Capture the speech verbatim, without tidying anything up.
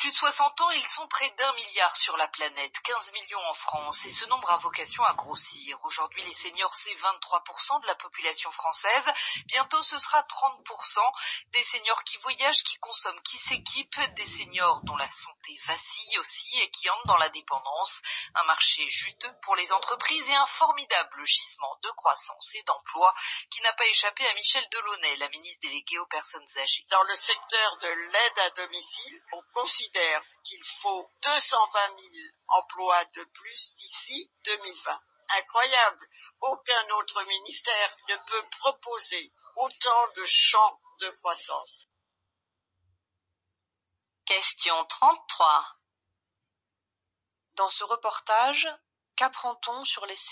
plus de soixante ans, ils sont près d'un milliard sur la planète, quinze millions en France, et ce nombre a vocation à grossir. Aujourd'hui, les seniors, c'est vingt-trois pour cent de la population française. Bientôt, ce sera trente pour cent. Des seniors qui voyagent, qui consomment, qui s'équipent, des seniors dont la santé vacille aussi et qui entrent dans la dépendance. Un marché juteux pour les entreprises et un formidable gisement de croissance et d'emploi qui n'a pas échappé à Michel Delaunay, la ministre déléguée aux personnes âgées. Dans le secteur de l'aide à domicile, on considère qu'il faut deux cent vingt mille emplois de plus d'ici deux mille vingt. Incroyable! Aucun autre ministère ne peut proposer autant de champs de croissance. Question trente-trois. Dans ce reportage, qu'apprend-on sur les seniors ?